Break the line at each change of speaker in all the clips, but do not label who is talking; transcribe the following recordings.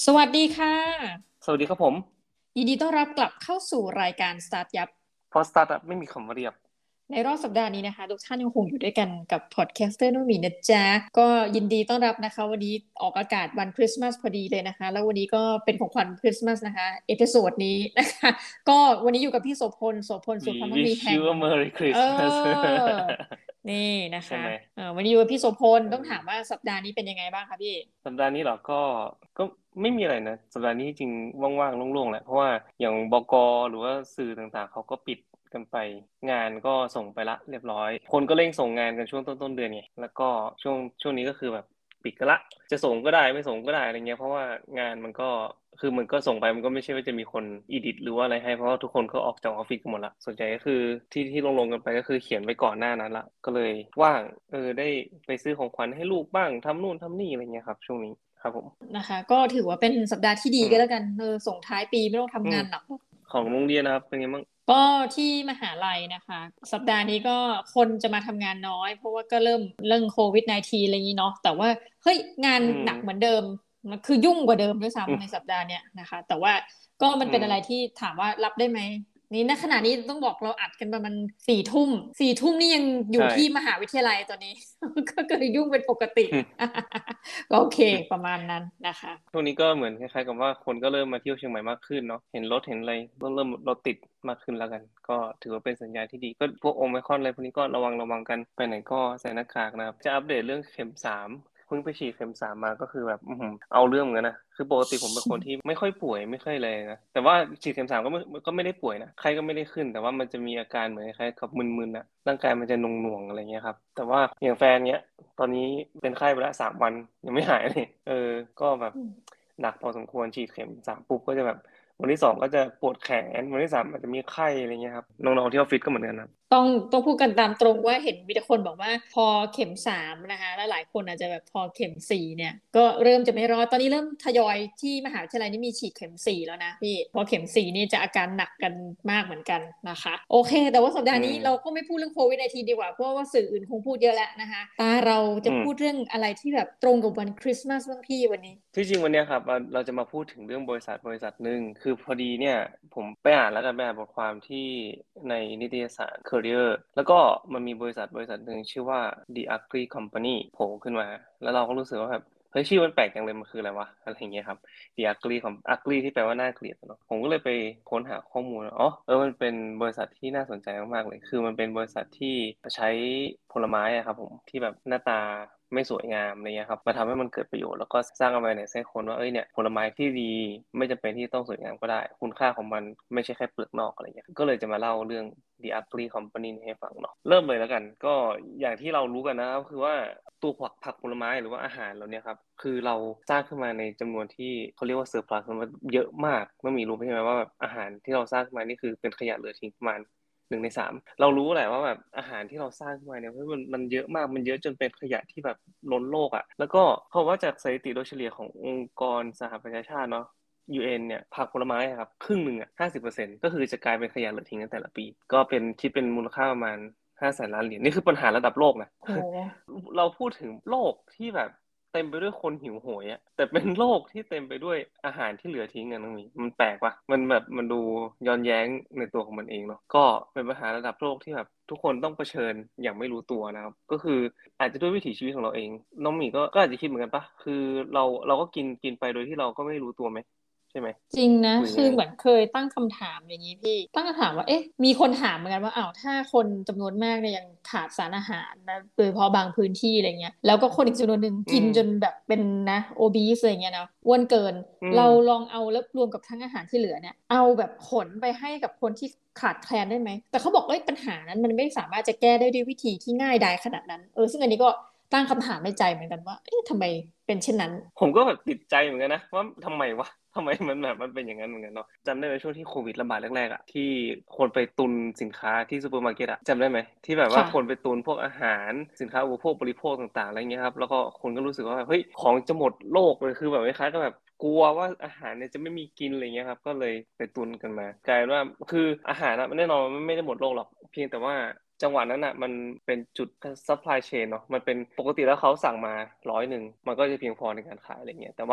สวัสดีค่ะ
สวัสดีครับผม
ยินดีต้อนรับกลับเข้าสู่รายการสตาร์ทยับ
เพราะสตาร์ทอัพไม่มีคำว่าเรียบ
ในรอบสัปดาห์นี้นะคะทุกท่านยังคงอยู่ด้วยกันกับพอดแคสเตอร์นุ่มหมีนะจ๊ะก็ยินดีต้อนรับนะคะวันนี้ออกอากาศวันคริสต์มาสพอดีเลยนะคะแล้ววันนี้ก็เป็นของขวัญคริสต์มาสนะคะเอพิโซดนี้นะคะก็วันนี้อยู่กับพี่โสพลสุ
วี
ขภาพมั่งมี
wish
แห่
you
ง
a merry
เอ
Christmas
อนี่นะคะ
ใช่ไหม
วันนี้อยู่กับพี่โสพล
เอ
ต้องถามว่า
อ
สัปดาห์นี้เป็นยังไงบ้างคะพี่
สัปดาห์นี้เหรอก็ไม่มีอะไรนะสัปดาห์นี้จริงว่างๆโล่งๆแหละเพราะว่าอย่างบกหรือว่าสื่อต่างๆเขาก็ปิดกันไปงานก็ส่งไปละเรียบร้อยคนก็เร่งส่งงานกันช่วงต้นๆเดือนไงแล้วก็ช่วงนี้ก็คือแบบปิดกันละจะส่งก็ได้ไม่ส่งก็ได้อะไรเงี้ยเพราะว่างานมันก็คือมันก็ส่งไปมันก็ไม่ใช่ว่าจะมีคนอีดิทหรือว่าอะไรให้เพราะว่าทุกคนก็ออกจากออฟฟิศกันหมดละส่วนใหญ่ก็คือที่ลงกันไปก็คือเขียนไว้ก่อนหน้านั้นละก็เลยว่างได้ไปซื้อของขวัญให้ลูกบ้างทำนู่นทำนี่อะไรเงี้ยครับช่วงนี้ครับผม
นะคะก็ถือว่าเป็นสัปดาห์ที่ดี
อืม
ก็แล้วกันส่งท้ายปีไม่ต้อง
อื
ทำงา
ม
นหนัก
ของโรงเรียนนะครับเป็นไงบ้าง
ก็ที่มหาลัยนะคะสัปดาห์นี้ก็คนจะมาทำงานน้อยเพราะว่าก็เริ่มเรื่องโควิด-19 อะไรอย่างนี้เนาะแต่ว่าเฮ้ยงาน
อืม
หนักเหมือนเดิมมันคือยุ่งกว่าเดิมด้วย
อื
ซ้ำในสั
ม
ปดาห์เนี้ยนะคะแต่ว่าก็มัน
อืม
เป็นอะไรที่ถามว่ารับได้ไหมนี่ณขณะนี้ต้องบอกเราอัดกันประมาณ4 ทุ่มนี่ยังอยู่
ใช่
ที่มหาวิทยาลัยตอนนี้ก็เลยยุ่งเป็นปกติ ก็โอเคประมาณนั้นนะคะ
ช่วงนี้ก็เหมือนคล้ายๆกับว่าคนก็เริ่มมาเที่ยวเชียงใหม่มากขึ้นเนาะเห็นรถเห็นอะไรเริ่มรถติดมากขึ้นแล้วกันก็ถือว่าเป็นสัญญาณที่ดีก็พวกโอไมครอนอะไรพวกนี้ก็ระวังกันไปไหนก็ใส่หน้ากากนะครับจะอัปเดตเรื่องเข็มสามเพิ่งไปฉีดเข็มสามมาก็คือแบบเอาเรื่องเหมือนกันนะคือปกติผมเป็นคนที่ไม่ค่อยป่วยไม่ค่อยเลยนะแต่ว่าฉีดเข็มสามก็ไม่ได้ป่วยนะไข้ก็ไม่ได้ขึ้นแต่ว่ามันจะมีอาการเหมือนคล้ายๆกับมึนๆนะร่างกายมันจะหน่วงๆอะไรเงี้ยครับแต่ว่าอย่างแฟนเนี้ย ตอนนี้เป็นไข้ไปแล้ว3 วันยังไม่หายเลยก็แบบหนักพอสมควรฉีดเข็มสามปุ๊บก็จะแบบวันที่2ก็จะปวดแขนวันที่3อาจจะมีไข้อะไรเงี้ยครับน้องๆที่ออฟฟิศก็เหมือนกันนะ
ต้องพูดกันตามตรงว่าเห็นมีแต่คนบอกว่าพอเข็มสามนะคะแล้วหลายคนอาจจะแบบพอเข็มสี่เนี่ยก็เริ่มจะไม่รอดตอนนี้เริ่มทยอยที่มหาวิทยาลัยนี่มีฉีดเข็มสี่แล้วนะพี่พอเข็มสี่นี่จะอาการหนักกันมากเหมือนกันนะคะโอเคแต่ว่าสัปดา
อื
ห์นี้เราก็
ม
ไม่พูดเรื่องโควิด-19ดีกว่าเพราะว่าสื่ออื่นคงพูดเยอะแล้วนะคะตาเราจะ
อืม
พูดเรื่องอะไรที่แบบตรงกับวันคริสต์มาสบ้างพี่วันนี้
ที่จริงวันเนี้ยครับเราจะมาพูดถึงเรื่องบริษัทหนึ่งคือพอดีเนี่ยผมไปอ่านแล้วกันไปอ่านบทความที่ในนิตยสาร Career แล้วก็มันมีบริษัทหนึ่งชื่อว่า The Ugly Company โผล่ขึ้นมาแล้วเราก็รู้สึกว่าแบบเฮ้ยชื่อมันแปลกจังเลยมันคืออะไรวะอะไรอย่างเงี้ยครับ The Ugly Ugly ที่แปลว่าน่าเกลียดเนาะผมก็เลยไปค้นหาข้อมูลอ๋อมันเป็นบริษัทที่น่าสนใจมากๆเลยคือมันเป็นบริษัทที่ใช้ผลไม้อะครับผมที่แบบหน้าตาไม่สวยงามอะไรเงี้ยครับมาทำให้มันเกิดประโยชน์แล้วก็สร้าง awareness ให้คนว่าเนี่ยผลไม้ที่ดีไม่จำเป็นที่ต้องสวยงามก็ได้คุณค่าของมันไม่ใช่แค่เปลือกนอกอะไรเงี้ยก็เลยจะมาเล่าเรื่อง The Ugly Company นี้ให้ฟังเนาะเริ่มเลยแล้วกันก็อย่างที่เรารู้กันนะครับคือว่าตัวผักผลไม้หรือว่าอาหารเราเนี่ยครับคือเราสร้างขึ้นมาในจำนวนที่เขาเรียกว่าเซอร์พลัสมันเยอะมากไม่มีรู้ใช่ไหมว่าแบบอาหารที่เราสร้างขึ้นมานี่คือเป็นขยะเหลือทิ้งประมาณ1 ใน 3เรารู้แหละว่าแบบอาหารที่เราสร้างขึ้นมาเนี่ยเพราะมันเยอะมากมันเยอะจนเป็นขยะที่แบบล้นโลกอ่ะแล้วก็เขาว่าจากสถิติโดยเฉลี่ยขององค์กรสหประชาชาติเนาะ UN เนี่ยผักผลไม้อะครับครึ่งหนึ่งอ่ะ50%ก็คือจะกลายเป็นขยะเหลือทิ้งในแต่ละปีก็เป็นคิดเป็นมูลค่าประมาณ500,000,000,000 เหรียญนี่คือปัญหาระดับโลกนะ
โห
เราพูดถึงโลกที่แบบเต็มไปด้วยคนหิวโหยอะแต่เป็นโลกที่เต็มไปด้วยอาหารที่เหลือทิ้งอะน้องหมีมันแปลกปะมันแบบมันดูย้อนแย้งในตัวของมันเองเนาะก็เป็นปัญหาระดับโลกที่แบบทุกคนต้องเผชิญอย่างไม่รู้ตัวนะครับก็คืออาจจะด้วยวิถีชีวิตของเราเองน้องหมีก็อาจจะคิดเหมือนกันปะคือเราก็กินไปโดยที่เราก็ไม่รู้ตัวไหมใช่ไหม
จริงนะ
หรือยังไง
คือเหมือนเคยตั้งคำถามอย่างนี้พี่ตั้งคำถามว่าเอ๊ะมีคนถามเหมือนกันว่าอ้าวถ้าคนจำนวนมากเนี่ยยังขาดสารอาหารนะโดยเฉพาะบางพื้นที่อะไรเงี้ยแล้วก็คนอีกจำนวนหนึ่ง
อืม
กินจนแบบเป็นนะโอบีสอะไรเงี้ยนะอ้วนเกิน
อืม
เราลองเอาแล้วรวมกับทั้งอาหารที่เหลือเนี่ยเอาแบบขนไปให้กับคนที่ขาดแคลนได้ไหมแต่เขาบอกเอ้ยปัญหานั้นมันไม่สามารถจะแก้ได้ด้วยวิธีที่ง่ายดายขนาดนั้นซึ่งอันนี้ก็ตั้งคำถามในใจเหมือนกันว่าเอ๊ะทำไมเป็นเช่นนั้น
ผมก็แบบติดใจเหมือนกันนะว่าทำไมวะทำไมมันแบบมันเป็นอย่างนั้นเหมือนกันเนาะจำได้ไหมช่วงที่โควิดระบาดแรกๆอ่ะที่คนไปตุนสินค้าที่ซูเปอร์มาร์เก็ตอ่ะจำได้ไหมที่แบบว่าคนไป
ค่ะ
ตุนพวกอาหารสินค้าอุปโภคบริโภคต่างๆอะไรเงี้ยครับแล้วก็คนก็รู้สึกว่าแบบเฮ้ยของจะหมดโลกเลยคือแบบคล้ายๆก็แบบกลัวว่าอาหารเนี่ยจะไม่มีกินอะไรเงี้ยครับก็เลยไปตุนกันมากลายเป็นว่าคืออาหารอะแน่นอนมันไม่ได้หมดโลกหรอกเพียงแต่ว่าจังหวะนั้นอ่ะมันเป็นจุด supply chain เนาะมันเป็นปกติแล้วเขาสั่งมา100มันก็จะเพียงพอในการขายอะไรเงี้ยแต่ว่า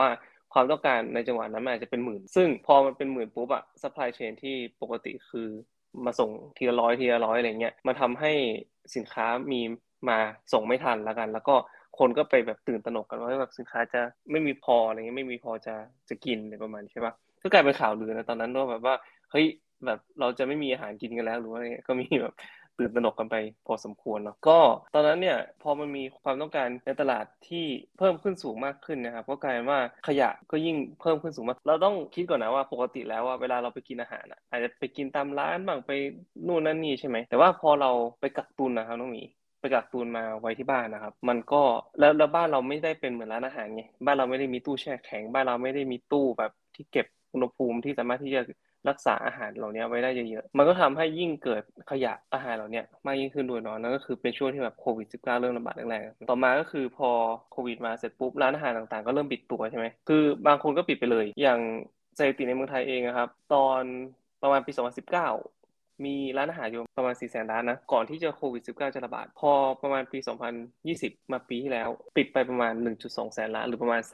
ความต้องการในจังหวะนั้นมันอาจจะเป็นหมื่นซึ่งพอมันเป็นหมื่นปุ๊บอะ supply chain ที่ปกติคือมาส่งทีละร้อยทีละร้อยอะไรเงี้ยมันทำให้สินค้ามีมาส่งไม่ทันแล้วกันแล้วก็คนก็ไปแบบตื่นตระหนกกันว่าแบบสินค้าจะไม่มีพออะไรเงี้ยไม่มีพอจะกินอะไรประมาณนี้ใช่ปะก็กลายเป็นข่าวลือนะตอนนั้นว่าแบบว่าเฮ้ยแบบเราจะไม่มีอาหารกินกันแล้วหรือว่าอะไรเงี้ยก็มีแบบตื่นตระหนกกันไปพอสมควรเนาะก็ตอนนั้นเนี่ยพอมันมีความต้องการในตลาดที่เพิ่มขึ้นสูงมากขึ้นนะครับก็กลายเป็นว่าขยะก็ยิ่งเพิ่มขึ้นสูงมากเราต้องคิดก่อนนะว่าปกติแล้วว่าเวลาเราไปกินอาหารอะอาจจะไปกินตามร้านบ้างไปนู่นนั่นนี่ใช่ไหมแต่ว่าพอเราไปกักตุนนะครับน้องหมีไปกักตุนมาไว้ที่บ้านนะครับมันก็แล้วบ้านเราไม่ได้เป็นเหมือนร้านอาหารไงบ้านเราไม่ได้มีตู้แช่แข็งบ้านเราไม่ได้มีตู้แบบที่เก็บอุณหภูมิที่สามารถที่จะรักษาอาหารเหล่านี้ไว้ได้เยอะๆมันก็ทำให้ยิ่งเกิดขยะอาหารเหล่านี้มากยิ่งขึ้นด้วยเนาะนั่นก็คือเป็นช่วงที่แบบโควิด -19 เริ่มระบาดแรกๆต่อมาก็คือพอโควิดมาเสร็จปุ๊บร้านอาหารต่างๆก็เริ่มปิดตัวใช่ไหมคือบางคนก็ปิดไปเลยอย่างสถิติในเมืองไทยเองครับตอนประมาณปี2019มีร้านอาหารอยู่ประมาณ400,000 ร้านนะก่อนที่จะโควิด -19 จะระบาดพอประมาณปี2020มาปีที่แล้วปิดไปประมาณ1.2 แสนร้านหรือประมาณ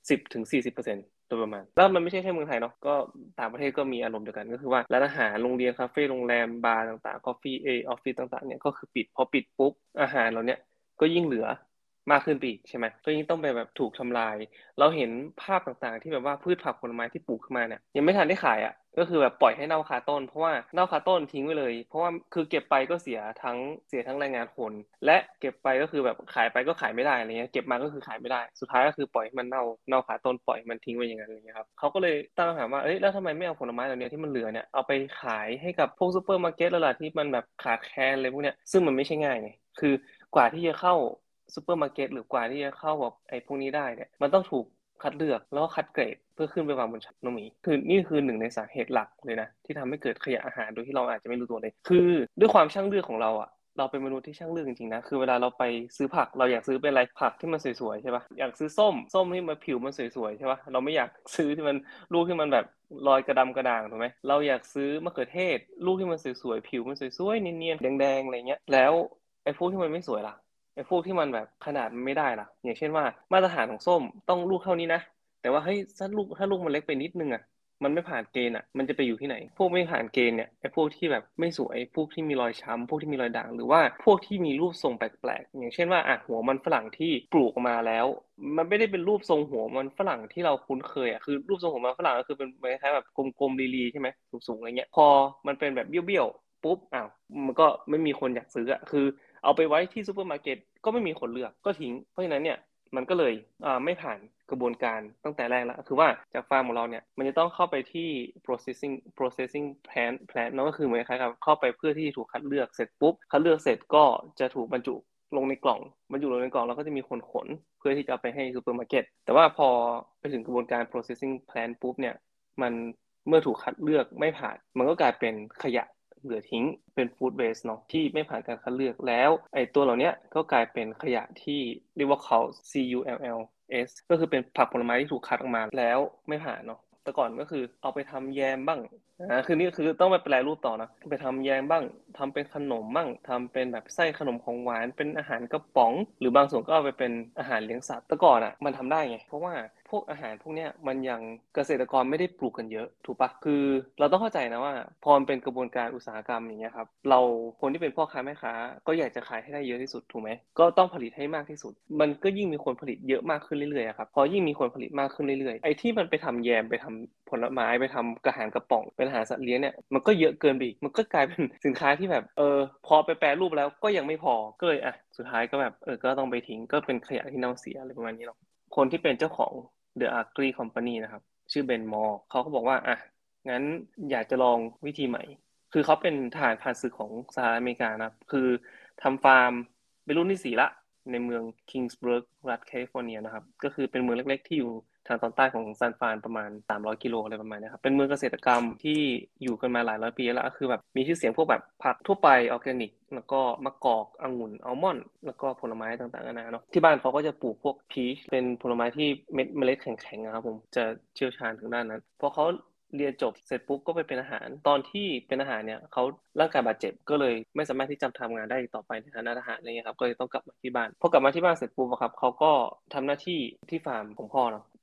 30-40%โดยประมาณแล้วมันไม่ใช่แค่เมืองไทยเนาะก็ต่างประเทศก็มีอารมณ์เดียวกันก็คือว่าร้านอาหารโรงเรียนคาเฟ่โรงแรมบาร์ต่างๆคอฟฟี่ออฟฟิศต่างๆเนี่ยก็คือปิดพอปิดปุ๊บอาหารเราเนี่ยก็ยิ่งเหลือมากขึ้นไปอีกใช่ไหมก็ยิ่งต้องไปแบบถูกทำลายเราเห็นภาพต่างๆที่แบบว่าพืชผักผลไม้ที่ปลูกขึ้นมาเนี่ยยังไม่ทันได้ขายอ่ะก็คือแบบปล่อยให้เน่าคาต้นเพราะว่าเน่าคาต้นทิ้งไว้เลยเพราะว่าคือเก็บไปก็เสียทั้งแรงงานคนและเก็บไปก็คือแบบขายไปก็ขายไม่ได้อะไรเงี้ยเก็บมาก็คือขายไม่ได้สุดท้ายก็คือปล่อยให้มันเน่าคาต้นปล่อยมันทิ้งไว้อย่างนั้นอะไรเงี้ยครับเขาก็เลยตั้งคำถามว่าเอ้ยแล้วทำไมไม่เอาผลไม้เหล่านี้ที่มันเหลือเนี่ยเอาไปขายให้กับพวกซูเปอร์มาร์เก็ตแล้วล่ะที่มันแบบขาดแคลนอะไรพวกเนี้ยซึ่งมันไม่ใช่ง่ายไงคือกว่าที่จะเข้าซูเปอร์มาร์เก็ตหรือกว่าที่จะเข้าแบบไอ้พวกนี้ได้เนี่ยมันต้องถูกคัดเลือกแล้วก็คัดเกรดเพื่อขึ้นไปวางบนชั้นโนมีคือนี่คือหนึ่งในสาเหตุหลักเลยนะที่ทำให้เกิดขยะอาหารโดยที่เราอาจจะไม่รู้ตัวเลยคือด้วยความช่างเลือกของเราอ่ะเราเป็นมนุษย์ที่ช่างเลือกจริงๆนะคือเวลาเราไปซื้อผักเราอยากซื้อเป็นอะไรผักที่มันสวยๆใช่ปะอยากซื้อส้มที่มันผิวมันสวยๆใช่ปะเราไม่อยากซื้อที่มันลูกที่มันแบบรอยกระดำกระด่างถูกไหมเราอยากซื้อมะเขือเทศลูกที่มันสวยๆผิวมันสวยๆเนียนๆแดงๆอะไรเงี้ยแล้วไอ้พวกที่มันไม่สวยล่ะไอ้พวกที่มันแบบขนาดมันไม่ได้ล่ะอย่างเช่นว่ามาตรฐานของส้มต้องลูกเท่านี้นะแต่ว่าเฮ้ยถ้าลูกมันเล็กไปนิดนึงอ่ะมันไม่ผ่านเกณฑ์อ่ะมันจะไปอยู่ที่ไหนพวกไม่ผ่านเกณฑ์เนี่ยไอ้พวกที่แบบไม่สวยพวกที่มีรอยช้ำพวกที่มีรอยด่างหรือว่าพวกที่มีรูปทรงแปลกๆอย่างเช่นว่าหัวมันฝรั่งที่ปลูกออกมาแล้วมันไม่ได้เป็นรูปทรงหัวมันฝรั่งที่เราคุ้นเคยอ่ะคือรูปทรงหัวมันฝรั่งก็คือเป็นคล้ายๆแบบกลมๆลีๆใช่ไหมสูงๆอะไรเงี้ยพอมันเป็นแบบเบี้ยวๆปุ๊บมันก็ไม่มีคนอยากซื้ออ่ะคือเอาไปไว้ที่ซูเปอร์มาร์เก็ตก็ไม่มีคนเลือกก็ทิ้งเพราะฉะนั้นเนี่ยมันก็เลยไม่ผ่านกระบวนการตั้งแต่แรกแล้วคือว่าจากฟาร์มของเราเนี่ยมันจะต้องเข้าไปที่ processing plant นั่นก็คือเหมือนคล้ายๆกับเข้าไปเพื่อที่จะถูกคัดเลือกเสร็จปุ๊บคัดเลือกเสร็จก็จะถูกบรรจุลงในกล่องบรรจุลงในกล่องแล้วก็จะมีคนขนเพื่อที่จะเอาไปให้ซูเปอร์มาร์เก็ตแต่ว่าพอไปถึงกระบวนการ processing plant ปุ๊บเนี่ยมันเมื่อถูกคัดเลือกไม่ผ่านมันก็กลายเป็นขยะเหลือทิ้งเป็น food waste เนาะที่ไม่ผ่านการคัดเลือกแล้วไอ้ตัวเหล่านี้ก็กลายเป็นขยะที่เรียกว่าเขา CULLS ก็คือเป็นผักผลไม้ที่ถูกคัดออกมาแล้วไม่ผ่านเนาะแต่ก่อนก็คือเอาไปทำแยมบ้างคือนี่คือต้องไปแปรรูปต่อนะไปทำแยมบ้างทำเป็นขนมบ้างทำเป็นแบบไส้ขนมของหวานเป็นอาหารกระป๋องหรือบางส่วนก็เอาไปเป็นอาหารเลี้ยงสัตว์แต่ก่อนมันทำได้ไงเพราะว่าพวกอาหารพวกเนี้ยมันยังเกษตรกรไม่ได้ปลูกกันเยอะถูกปะคือเราต้องเข้าใจนะว่าพอมันเป็นกระบวนการอุตสาหกรรมอย่างเงี้ยครับเราคนที่เป็นพ่อค้าแม่ค้าก็อยากจะขายให้ได้เยอะที่สุดถูกไหมก็ต้องผลิตให้มากที่สุดมันก็ยิ่งมีคนผลิตเยอะมากขึ้นเรื่อยๆครับพอยิ่งมีคนผลิตมากขึ้นเรื่อยๆไอ้ที่มันไปทำแยมไปทำผลไม้ไปทำอาหารกระป๋องเป็นอาหารสัตว์เลี้ยงเนี่ยมันก็เยอะเกินไปอีกมันก็กลายเป็นสินค้าที่แบบพอไปแปรรูปแล้วก็ยังไม่พอก็เลยสุดท้ายก็แบบก็ต้องไปทิ้งก็เป็นขยะที่เน่าเสียอะไรประมาณนี้เนาะคนที่เป็นเจ้าของ The Agri Company นะครับชื่อเบนมอร์เขาก็บอกว่างั้นอยากจะลองวิธีใหม่คือเขาเป็นทหารผ่านศึกของสหรัฐอเมริกานะครับคือทำฟาร์มเป็นรุ่นที่สี่ละในเมืองคิงส์เบิร์กรัฐแคลิฟอร์เนียนะครับก็คือเป็นเมืองเล็กๆที่อยู่ทางตอนใต้ของซานฟรานประมาณ300 กิโลอะไรประมาณนี้ครับเป็นเมืองเกษตรกรรมที่อยู่กันมาหลายร้อยปีแล้วก็คือแบบมีชื่อเสียงพวกแบบผักทั่วไปออร์แกนิกแล้วก็มะกอกองุ่นอัลมอนด์แล้วก็ผลไม้ต่างๆนานาเนาะที่บ้านเขาก็จะปลูกพวกพีชเป็นผลไม้ที่เมล็ดแข็งๆนะครับผมจะเชี่ยวชาญทางด้านนั้นพอเขาเรียนจบเสร็จปุ๊บก็ไปเป็นอาหารตอนที่เป็นอาหารเนี่ยเขาร่างกายบาดเจ็บก็เลยไม่สามารถที่จะทำงานได้ต่อไปในฐานะทหารอะไรเงี้ยครับก็เลยต้องกลับมาที่บ้านพอกลับมาที่บ้านเสร็จปุ๊บครับเขาก็ทำหน้าที่ที่ฟาร์มของพ่อเนาะ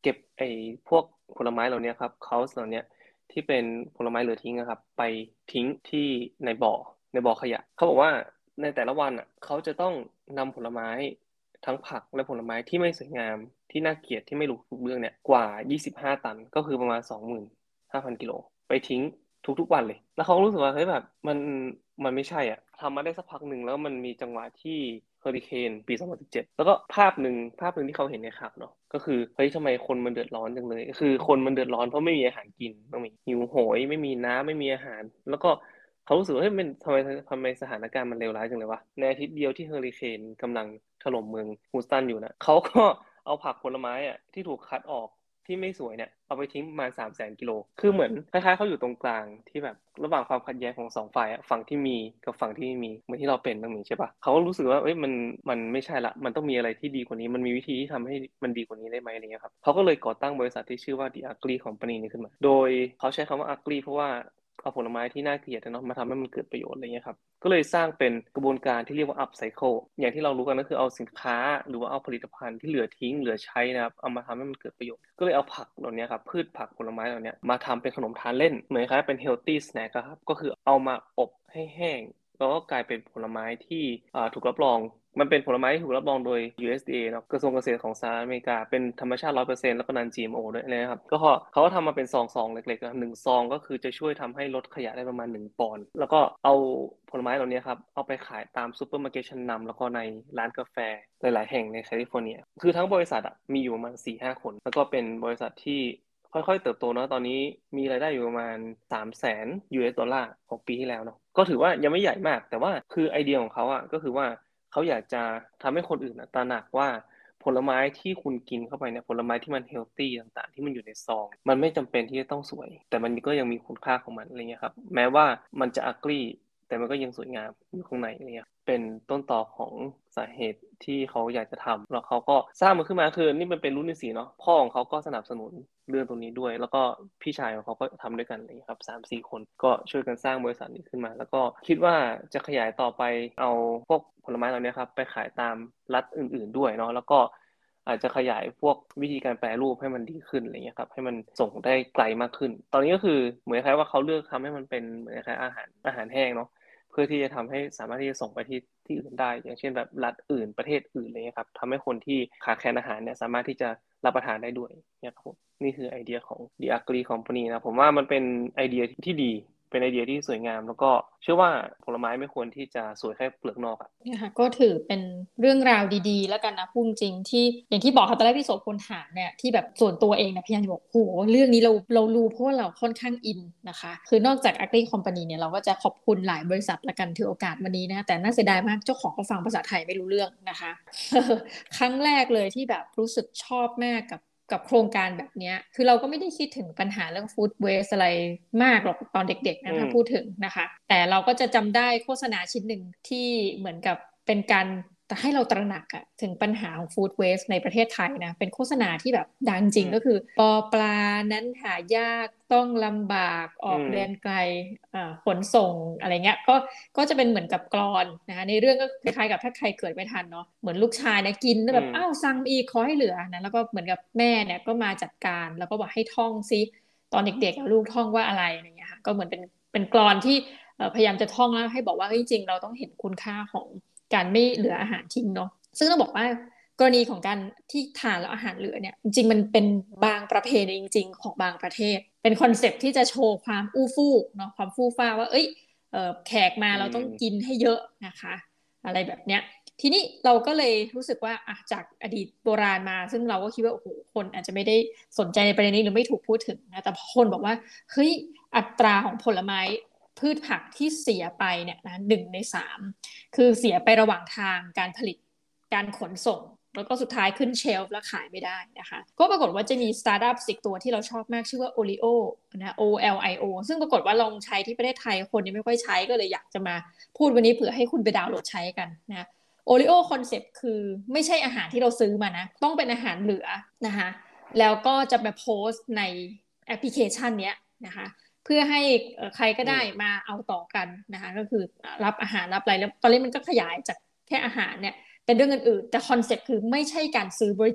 เก็บพวกผลไม้เหล่านี้ครับเขาเหล่านี้ที่เป็นผลไม้เหลือทิ้งนะครับไปทิ้งที่ในบ่อขยะเขาบอกว่าในแต่ละวันอ่ะเขาจะต้องนำผลไม้ทั้งผักและผลไม้ที่ไม่สวยงามที่น่าเกลียดที่ไม่รู้ทุกเรื่องเนี่ยกว่า25ตันก็คือประมาณ25,000กิโลไปทิ้งทุกๆวันเลยแล้วเขาก็รู้สึกว่าเฮ้ยแบบมันไม่ใช่อ่ะทำมาได้สักพักหนึ่งแล้วมันมีจังหวะที่เฮอริเคนปี2017แล้วก็ภาพหนึ่งที่เขาเห็นในข่าวเนาะก็คือเฮ้ยทำไมคนมันเดือดร้อนจังเลยคือคนมันเดือดร้อนเพราะไม่มีอาหารกินต้องมีหิวโหยไม่มีน้ำไม่มีอาหารแล้วก็เขารู้สึกว่าเฮ้ยมันทำไมสถานการณ์มันเลวร้ายจังเลยวะในอาทิตย์เดียวที่เฮอริเคนกำลังถล่มเมืองฮูสตันอยู่นะเขาก็เอาผักผลไม้อะที่ถูกคัดออกที่ไม่สวยเนี่ยเอาไปทิ้งประมาณ300,000 กิโลคือเหมือนคล้ายๆเขาอยู่ตรงกลางที่แบบระหว่างความขัดแย้งของสองฝ่ายอะฝั่งที่มีกับฝั่งที่ไม่มีเหมือนที่เราเป็นตรงนี้ใช่ปะเขาก็รู้สึกว่าเอ้ยมันไม่ใช่ละมันต้องมีอะไรที่ดีกว่านี้มันมีวิธีที่ทำให้มันดีกว่านี้ได้ไหมอะไรเงี้ยครับเขาก็เลยก่อตั้งบริษัทที่ชื่อว่า The Ugly Company นี้ขึ้นมาโดยเขาใช้คำว่า ugly เพราะว่าเอาผลไม้ที่น่าเกลียดเนาะมาทำให้มันเกิดประโยชน์อะไรเงี้ยครับก็เลยสร้างเป็นกระบวนการที่เรียกว่า upcycle อย่างที่เรารู้กันก็คือเอาสินค้าหรือว่าเอาผลิตภัณฑ์ที่เหลือทิ้งเหลือใช้นะครับเอามาทำให้มันเกิดประโยชน์ก็เลยเอาผักเหล่านี้ครับพืชผักผลไม้เหล่านี้มาทำเป็นขนมทานเล่นเหมือนคล้ายเป็น healthy snack ครับก็คือเอามาอบให้แห้งแล้วก็กลายเป็นผลไม้ที่ถูกรับรองมันเป็นผลไม้ที่ถูกรับรองโดย USDA เนาะกระทรวงเกษตรของสหรัฐอเมริกาเป็นธรรมชาติ100%แล้วก็ non-GMO ด้วยนะครับก็เขาก็ทำมาเป็นซองเล็กๆนะหนึ่งซองก็คือจะช่วยทำให้ลดขยะได้ประมาณ1 ปอนด์แล้วก็เอาผลไม้เหล่านี้ครับเอาไปขายตามซูเปอร์มาร์เก็ตชั้นนำแล้วก็ในร้านกาแฟหลายๆแห่งในแคลิฟอร์เนียคือทั้งบริษัทมีอยู่ประมาณ4-5 คนแล้วก็เป็นบริษัทที่ค่อยๆเติบโตเนาะตอนนี้มีรายได้อยู่ประมาณ300,000 US ดอลลาร์ของปีที่แล้วเนาะก็ถือว่ายังไม่ใหญ่มากแต่ว่าคือไอเดียของเขาก็คือว่าเขาอยากจะทำให้คนอื่นตระหนักว่าผลไม้ที่คุณกินเข้าไปเนี่ยผลไม้ที่มันเฮลตี้ต่างๆที่มันอยู่ในซองมันไม่จำเป็นที่จะต้องสวยแต่มันก็ยังมีคุณค่าของมันอะไรเงี้ยครับแม้ว่ามันจะอักลี่แต่มันก็ยังสวยงามอยู่ข้างในอะไรเงี้ยเป็นต้นตอของสาเหตุที่เขาอยากจะทำแล้วเขาก็สร้างมันขึ้นมาคือนี่มันเป็นรุ่นที่สี่เนาะพ่อของเขาก็สนับสนุนเรื่องตรงนี้ด้วยแล้วก็พี่ชายของเขาก็ทำด้วยกันเลยครับ3-4 คนก็ช่วยกันสร้างบริษัทนี้ขึ้นมาแล้วก็คิดว่าจะขยายต่อไปเอาพวกผลไม้เหล่านี้ครับไปขายตามรัฐอื่นๆด้วยเนาะแล้วก็อาจจะขยายพวกวิธีการแปรรูปให้มันดีขึ้นอะไรเงี้ยครับให้มันส่งได้ไกลมากขึ้นตอนนี้ก็คือเหมือนคล้ายว่าเขาเลือกทำให้มันเป็นเหมือนคล้ายอาหารแห้งเนาะเพื่อที่จะทำให้สามารถที่จะส่งไปที่อื่นได้อย่างเช่นแบบรัฐอื่นประเทศอื่นอะไรเงี้ยครับทำให้คนที่ขาดแคลนอาหารเนี่ยสามารถที่จะรับประทานได้ด้วยเนี่ยครับผมนี่คือไอเดียของ The Ugly Company นะผมว่ามันเป็นไอเดียที่ดีเป็นไอเดียที่สวยงามแล้วก็เชื่อว่าผลไม้ไม่ควรที่จะสวยแค่เปลือกนอกอ่ะ
เนี่ยค่ะก็ถือเป็นเรื่องราวดีๆแล้วกันนะพูดจริงที่อย่างที่บอกค่ะตอนแรกพี่โสพลถามเนี่ยที่แบบส่วนตัวเองนะพยายามจะบอกโหเรื่องนี้เรารู้เพราะว่าเราค่อนข้างอินนะคะคือนอกจาก Ugly Company เนี่ยเราก็จะขอบคุณหลายบริษัทละกันถือโอกาสวันนี้นะแต่น่าเสียดายมากเจ้าของเขาฟังภาษาไทยไม่รู้เรื่องนะคะครั้งแรกเลยที่แบบรู้สึกชอบมากกับโครงการแบบเนี้ยคือเราก็ไม่ได้คิดถึงปัญหาเรื่องฟู้ดเวสอะไรมากหรอกตอนเด็กๆนะถ้าพูดถึงนะคะแต่เราก็จะจำได้โฆษณาชิ้นหนึ่งที่เหมือนกับเป็นการให้เราตระหนักอะถึงปัญหาของฟู้ดเวสในประเทศไทยนะเป็นโฆษณาที่แบบดังจริงก็คือปอปลานั้นหายากต้องลำบากออกแดนไกลขนส่งอะไรเงี้ยก็จะเป็นเหมือนกับกลอนนะคะในเรื่องก็คล้ายๆกับถ้าใครเกิดไม่ทันเนาะเหมือนลูกชายนะกินแล้วแบบอ้าวสั่งอีกขอให้เหลือนะแล้วก็เหมือนกับแม่เนี่ยก็มาจัดการแล้วก็บอกให้ท่องซิตอนเด็กๆลูกท่องว่าอะไรอะไรเงี้ยค่ะก็เหมือนเป็นกลอนที่พยายามจะท่องแล้วให้บอกว่าเฮ้ยจริงเราต้องเห็นคุณค่าของการไม่เหลืออาหารทิ้งเนาะซึ่งต้องบอกว่ากรณีของการที่ทานแล้วอาหารเหลือเนี่ยจริงๆมันเป็นบางประเพณีจริงๆของบางประเทศเป็นคอนเซปต์ที่จะโชว์ความอู้ฟู่เนาะความฟู่ฟ้าว่าเอ้ยแขกมาเราต้องกินให้เยอะนะคะอะไรแบบเนี้ยทีนี้เราก็เลยรู้สึกว่าอ่ะจากอดีตโบราณมาซึ่งเราก็คิดว่าโอ้โหคนอาจจะไม่ได้สนใจในประเด็นนี้หรือไม่ถูกพูดถึงนะแต่พอคนบอกว่าเฮ้ยอัตราของผลไม้พืชผักที่เสียไปเนี่ยนะ1 ใน 3คือเสียไประหว่างทางการผลิตการขนส่งแล้วก็สุดท้ายขึ้นเชลฟ์แล้วขายไม่ได้นะคะก็ปรากฏว่าจะมีสตาร์ทอัพสิกตัวที่เราชอบมากชื่อว่า Olio นะ OLIO ซึ่งปรากฏว่าลองใช้ที่ประเทศไทยคนยังไม่ค่อยใช้ก็เลยอยากจะมาพูดวันนี้เผื่อให้คุณไปดาวน์โหลดใช้กันนะโอริโอคอนเซปต์คือไม่ใช่อาหารที่เราซื้อมานะต้องเป็นอาหารเหลือนะคะแล้วก็จะมาโพสต์ในแอปพลิเคชันเนี้ยนะคะเพื่อให้ใครก็ได้มาเอาต่อกันนะคะก็คือรับอาหารรับอะไรแล้วตอนนี้มันก็ขยายจากแค่อาหารเนี่ยเป็นเรื่องอื่นๆแต่คอนเซ็ปต์คือไม่ใช่การซื้อบริจาค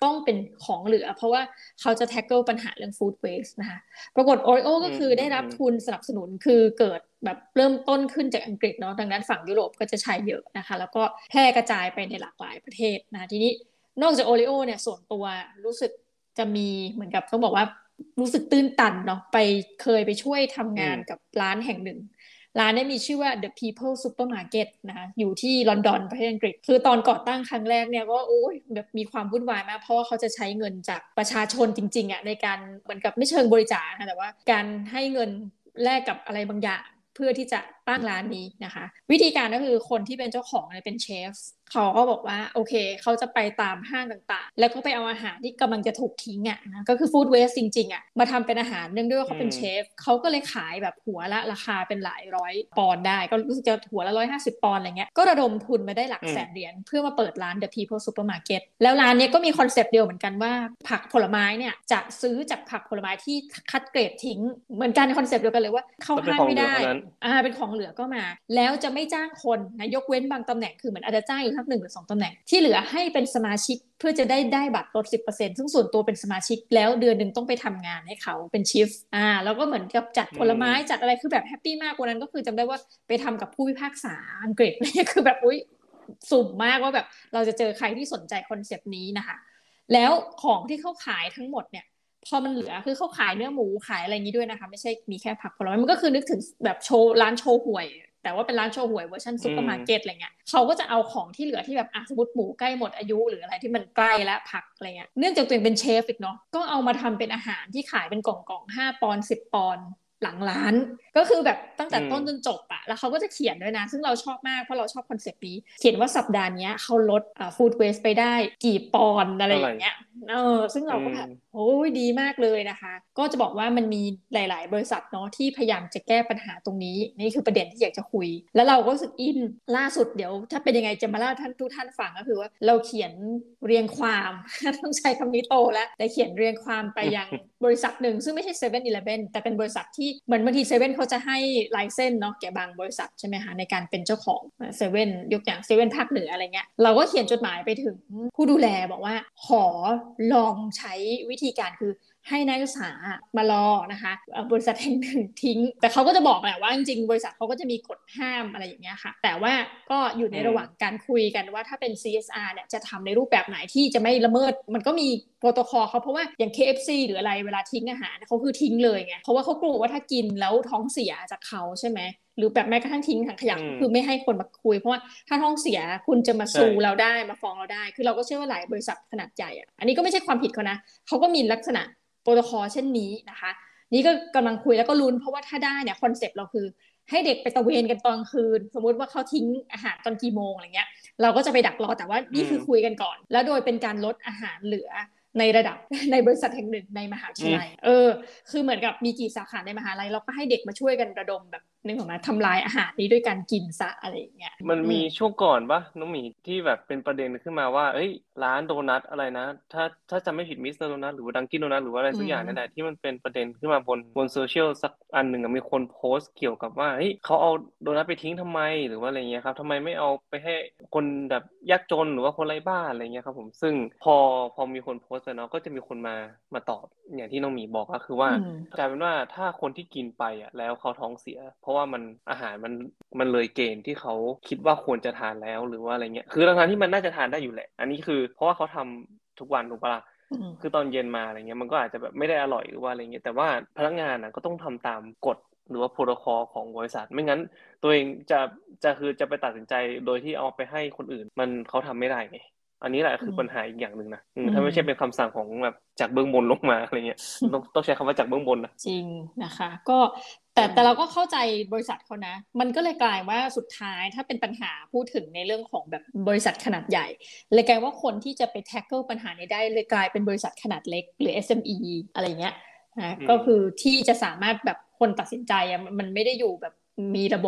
ต้องเป็นของเหลือเพราะว่าเขาจะ tackle ปัญหาเรื่อง food waste นะคะปรากฏ Oreo ก็คือได้รับทุนสนับสนุนคือเกิดแบบเริ่มต้นขึ้นจากอังกฤษเนาะดังนั้นฝั่งยุโรปก็จะใช้เยอะนะคะแล้วก็แพร่กระจายไปในหลากหลายประเทศนะทีนี้นอกจาก Oreo เนี่ยส่วนตัวรู้สึกจะมีเหมือนกับต้องบอกว่ารู้สึกตื้นตันเนาะเคยไปช่วยทำงานกับร้านแห่งหนึ่งร้านนี้มีชื่อว่า The People Supermarket นะคะอยู่ที่ลอนดอนประเทศอังกฤษคือตอนก่อตั้งครั้งแรกเนี่ยก็โอ้ยแบบมีความวุ่นวายมากเพราะว่าเขาจะใช้เงินจากประชาชนจริงๆอ่ะในการเหมือนกับไม่เชิงบริจาคนะแต่ว่าการให้เงินแลกกับอะไรบางอย่างเพื่อที่จะตั้งร้านนี้นะคะวิธีการก็คือคนที่เป็นเจ้าของเนี่ยเป็นเชฟเขาก็บอกว่าโอเคเขาจะไปตามห้างต่างๆแล้วก็ไปเอาอาหารที่กำลังจะถูกทิ้งอ่ะนะก็คือฟู้ดเวสจริงๆอ่ะมาทำเป็นอาหารเนื่องด้วยว่าเขาเป็นเชฟเขาก็เลยขายแบบหัวละราคาเป็นหลายร้อยปอนด์ได้ก็รู้สึกจะหัวละ150ปอนด์อะไรเงี้ยก็ระดมทุนมาได้หลักแสนเหรียญเพื่อมาเปิดร้าน The People Supermarket แล้วร้านนี้ก็มีคอนเซปต์เดียวเหมือนกันว่าผักผลไม้เนี่ยจะซื้อจากผักผลไม้ที่คัดเกรดทิ้งเหมือนกันคอนเซปต์เดียวกันเลยว่าเข้าห้างไม่ได้เป็นของเหลือก็มาแล้วจะไม่จ้างคนนะยกเว้นบางตำแหน่งคือเหมือนอาจจะจ้างอยู่ทั้ง1 หรือ 2ตำแหน่งที่เหลือให้เป็นสมาชิกเพื่อจะได้บัตรลด 10% ซึ่งส่วนตัวเป็นสมาชิกแล้วเดือนหนึ่งต้องไปทำงานให้เขาเป็นชิฟแล้วก็เหมือนกับจัดผลไม้จัดอะไรคือแบบแฮปปี้มากกว่านั้นก็คือจำได้ว่าไปทำกับผู้พิพากษาอังกฤษนี่คือแบบอุ๊ยสุ่มมากว่าแบบเราจะเจอใครที่สนใจคอนเซปต์นี้นะคะแล้วของที่เขาขายทั้งหมดเนี่ยพอมันเหลือคือเขาขายเนื้อหมูขายอะไรอย่างนี้ด้วยนะคะไม่ใช่มีแค่ผักผลไม้มันก็คือนึกถึงแบบโชว์ร้านโชว์หวยแต่ว่าเป็นร้านโชว์หวยเวอร์ชันซุปเปอร์มาร์เก็ตอะไรเงี้ยเขาก็จะเอาของที่เหลือที่แบบสมมติหมูใกล้หมดอายุหรืออะไรที่มันใกล้และผักอะไรเงี้ยเนื่องจากตัวเองเป็นเชฟอีกเนาะก็เอามาทำเป็นอาหารที่ขายเป็นกล่องๆ5 ปอนด์10 ปอนด์หลังร้านก็คือแบบตั้งแต่ต้นจนจบอะแล้วเขาก็จะเขียนด้วยนะซึ่งเราชอบมากเพราะเราชอบคอนเซปต์นี้เขียนว่าสัปดาห์นี้เขาลดฟู้ดเวสต์ไปได้กี่ปอนด์อะไรอย่างเงี้ยซึ่งเราก็แบบโอ้ยดีมากเลยนะคะก็จะบอกว่ามันมีหลายๆบริษัทเนาะที่พยายามจะแก้ปัญหาตรงนี้นี่คือประเด็นที่อยากจะคุยแล้วเราก็รู้สึกอินล่าสุดเดี๋ยวถ้าเป็นยังไงจะมาเล่าท่านทุกท่านฟังก็คือว่าเราเขียนเรียงความ ต้องใช้คำนี้โตแล้วแต่เขียนเรียงความไปยังบริษัทหนึ่งซึ่งไม่ใช่7-Eleven แต่เป็นบริษัทที่เหมือนบางทีเซเว่นเขาจะให้ไลเซนส์เนาะแก่บางบริษัทใช่ไหมคะในการเป็นเจ้าของเซเว่นยกอย่างเซเว่นภาคเหนืออะไรเงี้ยเราก็เขียนจดหมายไปถึงผู้ดูแลบอกว่าขอลองใช้วิธีการคือให้นักศึกษามารอนะคะบริษัทแห่งหนึ่งทิ้งแต่เขาก็จะบอกแหละว่าจริงๆบริษัทเขาก็จะมีกฎห้ามอะไรอย่างเงี้ยค่ะแต่ว่าก็อยู่ในระหว่างการคุยกันว่าถ้าเป็น CSR เนี่ยจะทำในรูปแบบไหนที่จะไม่ละเมิดมันก็มีโปรโตคอลเขาเพราะว่าอย่าง KFC หรืออะไรเวลาทิ้งอาหารเขาคือทิ้งเลยไงเพราะว่าเขากลัวว่าถ้ากินแล้วท้องเสียจากเขาใช่ไหมหรือแบบแม้กระทั่งทิ้งถังขยะคือไม่ให้คนมาคุยเพราะว่าถ้าท้องเสียคุณจะมาซูเราได้มาฟ้องเราได้คือเราก็เชื่อว่าหลายบริษัทขนาดใหญ่อ่ะอันนี้ก็ไม่ใช่ความผิดเขานะเขาก็มีลักษณะโปรโตคอลเช่นนี้นะคะนี่ก็กำลังคุยแล้วก็ลุ้นเพราะว่าถ้าได้เนี่ยคอนเซปต์เราคือให้เด็กไปตะเวนกันตอนคืนสมมุติว่าเขาทิ้งอาหารตอนกี่โมงอะไรเงี้ยเราก็จะไปดักรอแต่ว่านี่คือคุยกันก่อนแล้วโดยเป็นการลดอาหารเหลือในระดับในบริษัทแห่งหนึ่งในมหาวิทยาลัยคือเหมือนกับมีกี่สาขาในมหาลัยเราก็ให้เด็กมาช่วยกันระดมแบบนึกออกมาทำลายอาหารนี้ด้วยการกินซะอะไรอย่างเงี้ย
มันมีช่วงก่อนปะน้องหมีที่แบบเป็นประเด็นขึ้นมาว่าเอ้ยร้านโดนัทอะไรนะถ้าจำไม่ผิดมิสเตอร์โดนัทหรือว่าดังกินโดนัทหรือว่าอะไรสักอย่างนั่นแหละที่มันเป็นประเด็นขึ้นมาบนโซเชียลสักอันหนึ่งมีคนโพสต์เกี่ยวกับว่าเฮ้ยเขาเอาโดนัทไปทิ้งทำไมหรือว่าอะไรเงี้ยครับทำไมไม่เอาไปให้คนแบบยากจนหรือว่าคนไร้บ้านอะไรเงี้ยครับผมซึ่งพอมีคนโพสต์ไปเนาะก็จะมีคนมาตอบอย่างที่น้องหมีบอกก็คือว่ากลายเป็นว่าถ้าคนที่กินไปอ่ะแล้วเขาท้องเสียเพราะว่ามันอาหารมันเลยเกณฑ์ที่เขาคิดว่าควรจะทานแล้วหรือว่าอะไรเงี้ยคือทั้งที่มันน่าจะทานได้อยู่แหละอันนี้คือเพราะว่าเขาทำทุกวันถูกปะล่ะคือตอนเย็นมาอะไรเงี้ยมันก็อาจจะแบบไม่ได้อร่อยหรือว่าอะไรเงี้ยแต่ว่าพนักงานก็ต้องทำตามกฎหรือว่าโปรโตคอลของบริษัทไม่งั้นตัวเองจะไปตัดสินใจโดยที่เอาไปให้คนอื่นมันเขาทำไม่ได้ไงอันนี้แหละคือปัญหาอีกอย่างหนึ่งนะถ้าไม่ใช่เป็นคำสั่งของแบบจากเบื้องบนลงมาอะไรเงี้ยต้องใช้คำว่าจากเบื้องบนนะ
จริงนะคะก็แต่เราก็เข้าใจบริษัทเขานะมันก็เลยกลายว่าสุดท้ายถ้าเป็นปัญหาพูดถึงในเรื่องของแบบบริษัทขนาดใหญ่เลยกลายว่าคนที่จะไปแท็กเกิลปัญหานี้ได้เลยกลายเป็นบริษัทขนาดเล็กหรือ SME อะไรเงี้ยนะก็คือที่จะสามารถแบบคนตัดสินใจมันไม่ได้อยู่แบบมีระบบ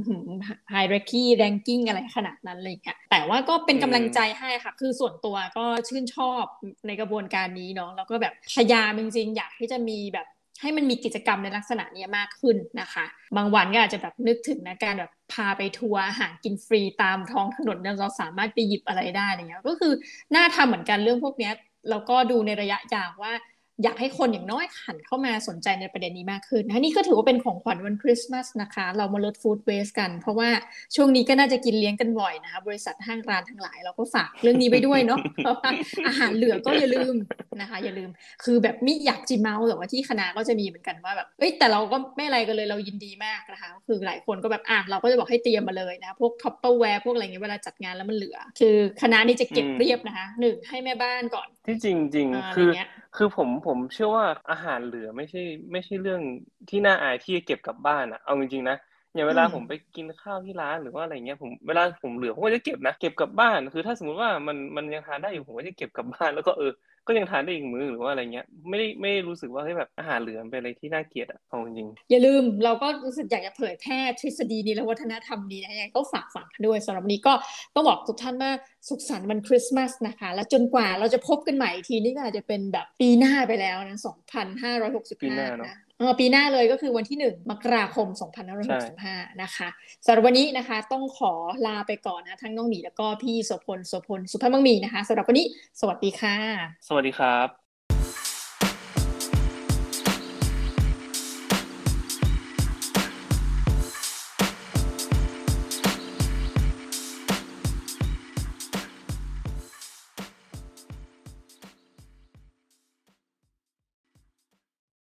hierarchy ranking อะไรขนาดนั้นเลยค่ะแต่ว่าก็เป็นกำลังใจให้ค่ะคือส่วนตัวก็ชื่นชอบในกระบวนการนี้เนาะแล้วก็แบบพยายามจริงๆอยากที่จะมีแบบให้มันมีกิจกรรมในลักษณะนี้มากขึ้นนะคะบางวันก็อาจจะแบบนึกถึงนะการแบบพาไปทัวร์อาหารกินฟรีตามท้องถนนเราสามารถไปหยิบอะไรได้อะไรเงี้ยก็คือน่าทำเหมือนกันเรื่องพวกนี้แล้วก็ดูในระยะยาวว่าอยากให้คนอย่างน้อยหันเข้ามาสนใจในประเด็นนี้มากขึ้นนะนี่ก็ถือว่าเป็นของขวัญวันคริสต์มาสนะคะเรามาลดฟู้ดเวสต์กันเพราะว่าช่วงนี้ก็น่าจะกินเลี้ยงกันบ่อยนะคะบริษัทห้างร้านทั้งหลายเราก็ฝากเรื่องนี้ไว้ด้วยเนาะเพราะว่าอาหารเหลือก็อย่าลืมนะคะอย่าลืมคือแบบมิอยากจิเมาแต่ว่าที่คณะก็จะมีเหมือนกันว่าแบบเอ้ยแต่เราก็ไม่อะไรกันเลยเรายินดีมากนะคะคือหลายคนก็แบบเราก็จะบอกให้เตรียมมาเลยนะพวกท็อปเปอร์แวร์พวกอะไรเงี้ยเวลาจัดงานแล้วมันเหลือคือคณะนี้จะเก็บเรียบนะคะหนึ่งให้แม่บ้านก่อน
ที่จริงจริง
อะไร
คือ
เงี้ย
คือผมเชื่อว่าอาหารเหลือไม่ใช่เรื่องที่น่าอายที่จะเก็บกลับบ้านอะเอาจริงๆนะอย่างเว
อืม
ลาผมไปกินข้าวที่ร้านหรือว่าอะไรเงี้ยเวลาผมเหลือผมก็จะเก็บนะเก็บกลับบ้านคือถ้าสมมติว่ามันยังทานได้อยู่ผมก็จะเก็บกลับบ้านแล้วก็ก็ยังทานได้อีกมื้อหรือว่าอะไรเงี้ยไม่ได้รู้สึกว่าให้แบบอาหารเหลือเป็นอะไรที่น่าเกลียดอะเอาจริง
อย่าลืมเราก็รู้สึกอยากจะเผยแพร่ทฤษฎีนี้และวัฒนธรรมนี้นะยังไงก็ฝากด้วยสำหรับวันนี้ก็ต้องบอกทุกท่านว่าสุขสันต์วันคริสต์มาสนะคะและจนกว่าเราจะพบกันใหม่อีกทีนี่ก็อาจจะเป็นแบบปีหน้าไปแล้วนะ
ปีห
2565
น้าเนาะ
นะปีหน้าเลยก็คือวันที่1 มกราคม
ใช่
2565นะคะสำหรับวันนี้นะคะต้องขอลาไปก่อนนะทั้งน้องหมีแล้วก็พี่โสพลสุภาพมังมีนะคะสำหรับวันนี้สวัสดีค่ะ
สวัสดีครับ